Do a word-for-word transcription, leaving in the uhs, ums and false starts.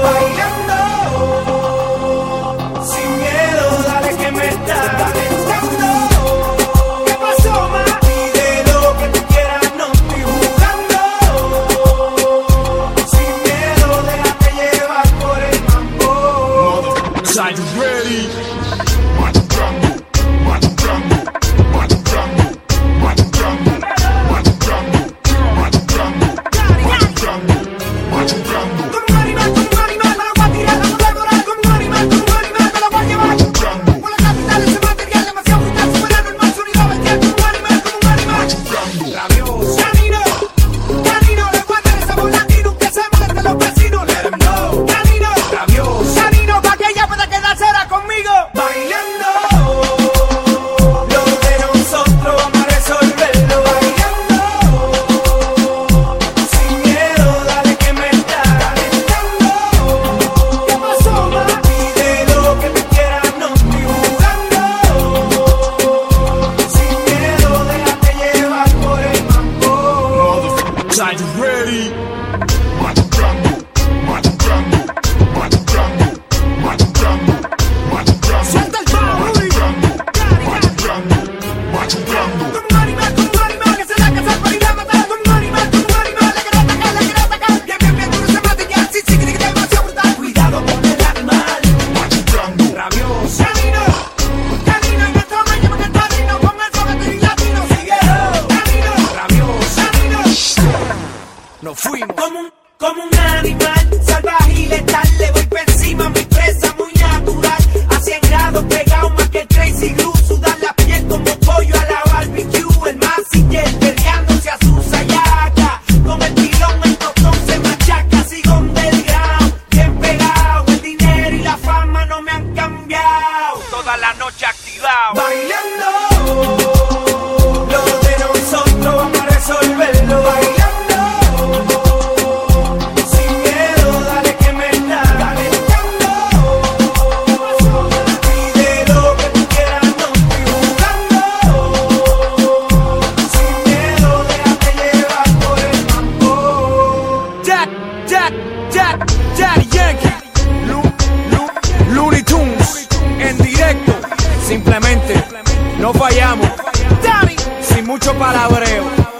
bailando, sin miedo, dale que me está calentando. ¿Qué pasó, ma? Pide lo que tú quieras, no estoy jugando. Sin miedo, déjate llevar por el mambo. Are you ready? Are you ready? Machucando, machucando, machucando, machucando, machucando. Suelta el pavo, machucando, machucando, machucando. Como un animal, como un animal que se la casa para ir a matar. Como un animal, como un animal, le quiere atacar, le quiere atacar. Bien, bien, bien, duro se mate ya, sí, sí, que te demasiado brutal. Cuidado con el animal, Machucando, rabioso. Canino, canino en el tamaño, porque el padrino con el foguete y latino. Sigue, canino, rabioso. Canino, Nos fuimos. como un, como un animal salvaje y letal. Le voy por encima a mi presa muy natural. A cien grados pegado más que el Crazy Glue. Sudar la piel como pollo a la barbecue. El masiller peleándose a su sayaca. Con el pilón el tostón se machaca. Sigo underground, bien pegado. El dinero y la fama no me han cambiado. Toda la noche activado. Bailando, lo de nosotros vamos a resolverlo. Bailando. Daddy Yankee, Lu, Lu, Looney Tunes, en directo, simplemente no fallamos, sin mucho palabreo.